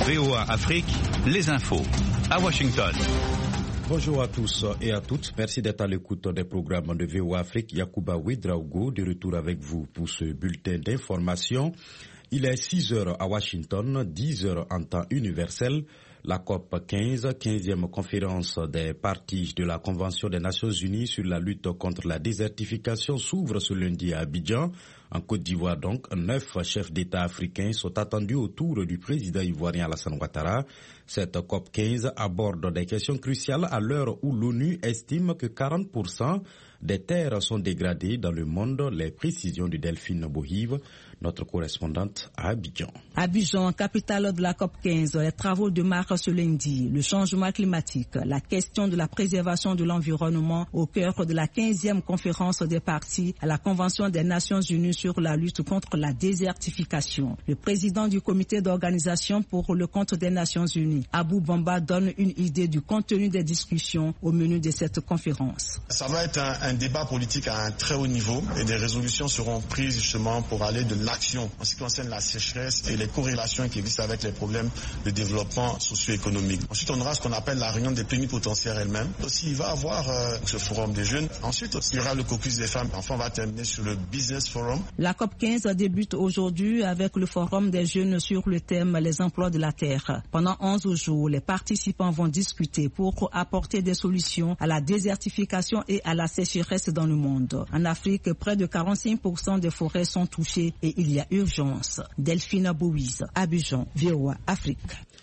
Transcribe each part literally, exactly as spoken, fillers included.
V O A Afrique, les infos. À Washington. Bonjour à tous et à toutes. Merci d'être à l'écoute des programmes de V O A Afrique. Yacouba Ouedraogo, de retour avec vous pour ce bulletin d'information. Il est six heures à Washington, dix heures en temps universel. La COP quinze, quinzième conférence des parties de la Convention des Nations Unies sur la lutte contre la désertification s'ouvre ce lundi à Abidjan. En Côte d'Ivoire donc, neuf chefs d'État africains sont attendus autour du président ivoirien Alassane Ouattara. Cette COP quinze aborde des questions cruciales à l'heure où l'ONU estime que quarante pour cent des terres sont dégradées dans le monde. Les précisions de Delphine Bohive, notre correspondante à Abidjan. Abidjan, capitale de la COP quinze, les travaux démarrent ce lundi. Le changement climatique, la question de la préservation de l'environnement au cœur de la quinzième conférence des parties à la Convention des Nations Unies sur la lutte contre la désertification. Le président du comité d'organisation pour le compte des Nations Unies, Abou Bamba, donne une idée du contenu des discussions au menu de cette conférence. Ça va être un, un débat politique à un très haut niveau et des résolutions seront prises justement pour aller de l'action en ce qui concerne la sécheresse et les corrélations qui existent avec les problèmes de développement socio-économique. Ensuite, on aura ce qu'on appelle la réunion des plénipotentiaires elles-mêmes. Aussi, il va y avoir euh, ce forum des jeunes. Ensuite, il y aura le caucus des femmes. Enfin, on va terminer sur le business forum. La COP quinze débute aujourd'hui avec le forum des jeunes sur le thème « Les emplois de la terre ». Pendant onze jours, les participants vont discuter pour apporter des solutions à la désertification et à la sécheresse dans le monde. En Afrique, près de quarante-cinq pour cent des forêts sont touchées et il y a urgence. Delphine Bouise, Abidjan, V O A Afrique.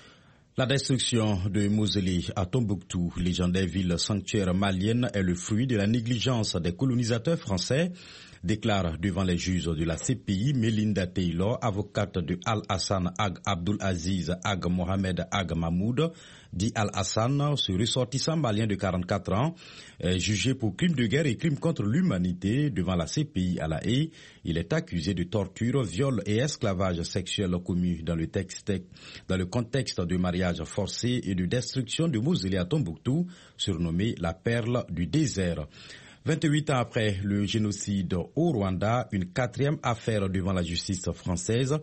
La destruction de Mosélé à Tombouctou, légendaire ville sanctuaire malienne, est le fruit de la négligence des colonisateurs français, déclare devant les juges de la C P I Melinda Taylor, avocate de Al-Hassan Ag Abdul Aziz Ag Mohamed Ag Mahmoud, dit Al-Hassan, ce ressortissant malien de quarante-quatre ans, est jugé pour crimes de guerre et crimes contre l'humanité devant la C P I à La Haye. Il est accusé de torture, viol et esclavage sexuel commis dans le, texte, dans le contexte de mariage forcé et de destruction de mausolée à Tombouctou, surnommé la perle du désert. vingt-huit ans après le génocide au Rwanda, une quatrième affaire devant la justice française.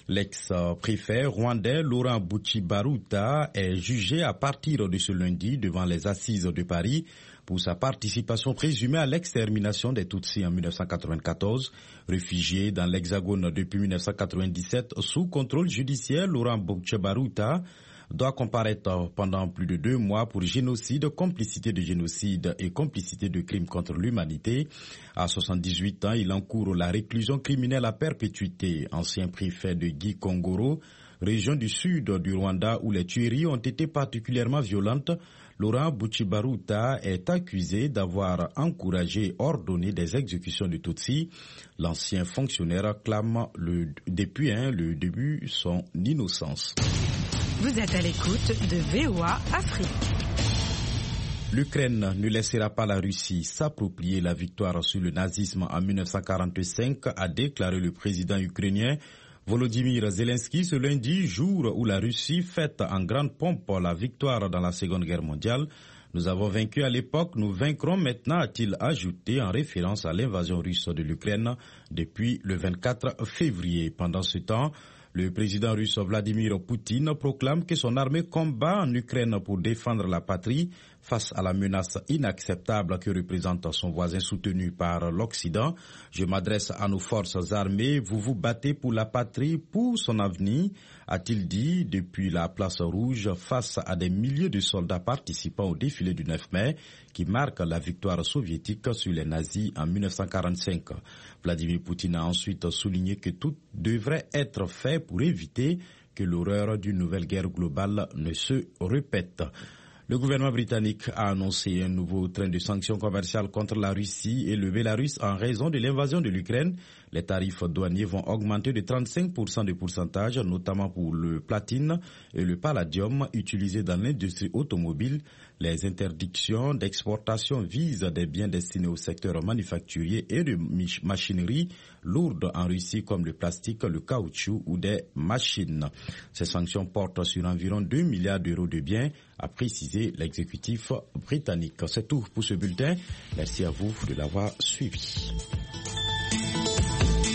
L'ex-préfet rwandais Laurent Bouchi-Baruta est jugé à partir de ce lundi devant les assises de Paris pour sa participation présumée à l'extermination des Tutsis en mille neuf cent quatre-vingt-quatorze. Réfugié dans l'Hexagone depuis mille neuf cent quatre-vingt-dix-sept sous contrôle judiciaire, Laurent Bouchi-Baruta doit comparaître pendant plus de deux mois pour génocide, complicité de génocide et complicité de crimes contre l'humanité. À soixante-dix-huit ans, il encourt la réclusion criminelle à perpétuité. Ancien préfet de Gikongoro, région du sud du Rwanda où les tueries ont été particulièrement violentes, Laurent Bouchi-Baruta est accusé d'avoir encouragé et ordonné des exécutions de Tutsis. L'ancien fonctionnaire clame le, depuis hein, le début son innocence. Vous êtes à l'écoute de V O A Afrique. L'Ukraine ne laissera pas la Russie s'approprier la victoire sur le nazisme en mille neuf cent quarante-cinq, a déclaré le président ukrainien Volodymyr Zelensky ce lundi, jour où la Russie fête en grande pompe la victoire dans la Seconde Guerre mondiale. Nous avons vaincu à l'époque, nous vaincrons maintenant, a-t-il ajouté en référence à l'invasion russe de l'Ukraine depuis le vingt-quatre février. Pendant ce temps, le président russe Vladimir Poutine proclame que son armée combat en Ukraine pour défendre la patrie face à la menace inacceptable que représente son voisin soutenu par l'Occident. Je m'adresse à nos forces armées, vous vous battez pour la patrie, pour son avenir, a-t-il dit depuis la place rouge face à des milliers de soldats participant au défilé du neuf mai qui marque la victoire soviétique sur les nazis en mille neuf cent quarante-cinq. Vladimir Poutine a ensuite souligné que tout devrait être fait pour éviter que l'horreur d'une nouvelle guerre globale ne se répète. Le gouvernement britannique a annoncé un nouveau train de sanctions commerciales contre la Russie et le Bélarus en raison de l'invasion de l'Ukraine. Les tarifs douaniers vont augmenter de trente-cinq pour cent de pourcentage, notamment pour le platine et le palladium utilisés dans l'industrie automobile. Les interdictions d'exportation visent des biens destinés au secteur manufacturier et de machinerie lourde en Russie comme le plastique, le caoutchouc ou des machines. Ces sanctions portent sur environ deux milliards d'euros de biens, a précisé l'exécutif britannique. C'est tout pour ce bulletin. Merci à vous de l'avoir suivi.